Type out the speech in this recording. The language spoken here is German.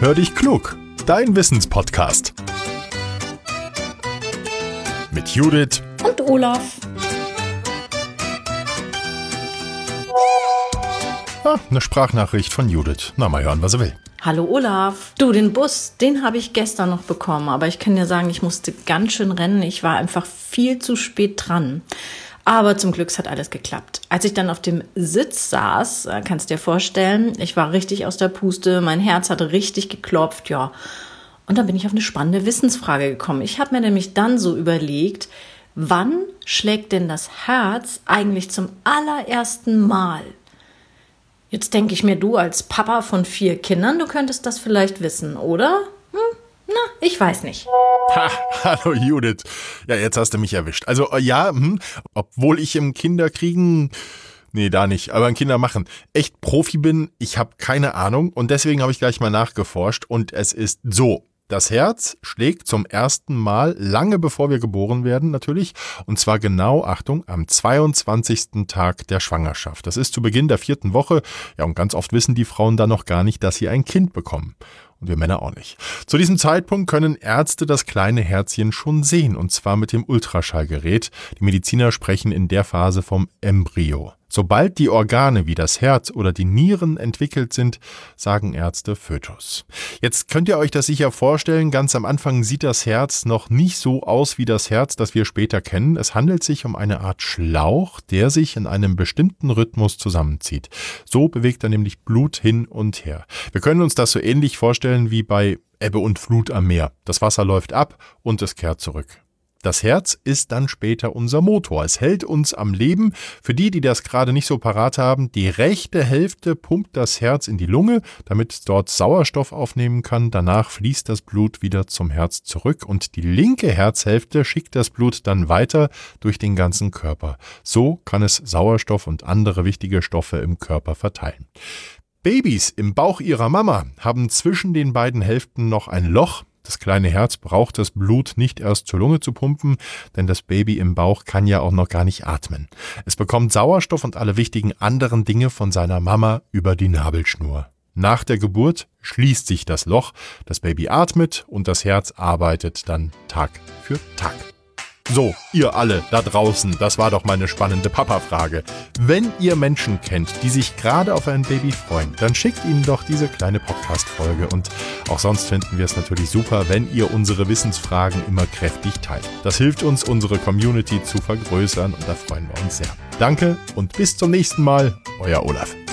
Hör dich klug, dein Wissenspodcast. Mit Judith und Olaf. Eine Sprachnachricht von Judith. Na, mal hören, was er will. Hallo Olaf. Du, den Bus, den habe ich gestern noch bekommen. Aber ich kann dir sagen, ich musste ganz schön rennen. Ich war einfach viel zu spät dran. Aber zum Glück hat alles geklappt. Als ich dann auf dem Sitz saß, kannst du dir vorstellen, ich war richtig aus der Puste. Mein Herz hatte richtig geklopft, ja. Und dann bin ich auf eine spannende Wissensfrage gekommen. Ich habe mir nämlich dann so überlegt, wann schlägt denn das Herz eigentlich zum allerersten Mal? Jetzt denke ich mir, du als Papa von 4 Kindern, du könntest das vielleicht wissen, oder? Ich weiß nicht. Hallo Judith. Ja, jetzt hast du mich erwischt. Also obwohl ich im Kinderkriegen, da nicht, aber im Kindermachen echt Profi bin, ich habe keine Ahnung und deswegen habe ich gleich mal nachgeforscht und es ist so. Das Herz schlägt zum ersten Mal lange bevor wir geboren werden natürlich und zwar genau, Achtung, am 22. Tag der Schwangerschaft. Das ist zu Beginn der 4. Woche, ja, und ganz oft wissen die Frauen dann noch gar nicht, dass sie ein Kind bekommen. Und wir Männer auch nicht. Zu diesem Zeitpunkt können Ärzte das kleine Herzchen schon sehen und zwar mit dem Ultraschallgerät. Die Mediziner sprechen in der Phase vom Embryo. Sobald die Organe wie das Herz oder die Nieren entwickelt sind, sagen Ärzte Fötus. Jetzt könnt ihr euch das sicher vorstellen, ganz am Anfang sieht das Herz noch nicht so aus wie das Herz, das wir später kennen. Es handelt sich um eine Art Schlauch, der sich in einem bestimmten Rhythmus zusammenzieht. So bewegt er nämlich Blut hin und her. Wir können uns das so ähnlich vorstellen wie bei Ebbe und Flut am Meer. Das Wasser läuft ab und es kehrt zurück. Das Herz ist dann später unser Motor. Es hält uns am Leben. Für die das gerade nicht so parat haben, die rechte Hälfte pumpt das Herz in die Lunge, damit es dort Sauerstoff aufnehmen kann. Danach fließt das Blut wieder zum Herz zurück und die linke Herzhälfte schickt das Blut dann weiter durch den ganzen Körper. So kann es Sauerstoff und andere wichtige Stoffe im Körper verteilen. Babys im Bauch ihrer Mama haben zwischen den beiden Hälften noch ein Loch. Das kleine Herz braucht das Blut nicht erst zur Lunge zu pumpen, denn das Baby im Bauch kann ja auch noch gar nicht atmen. Es bekommt Sauerstoff und alle wichtigen anderen Dinge von seiner Mama über die Nabelschnur. Nach der Geburt schließt sich das Loch, das Baby atmet und das Herz arbeitet dann Tag für Tag. So, ihr alle da draußen, das war doch mal eine spannende Papa-Frage. Wenn ihr Menschen kennt, die sich gerade auf ein Baby freuen, dann schickt ihnen doch diese kleine Podcast-Folge. Und auch sonst finden wir es natürlich super, wenn ihr unsere Wissensfragen immer kräftig teilt. Das hilft uns, unsere Community zu vergrößern und da freuen wir uns sehr. Danke und bis zum nächsten Mal, euer Olaf.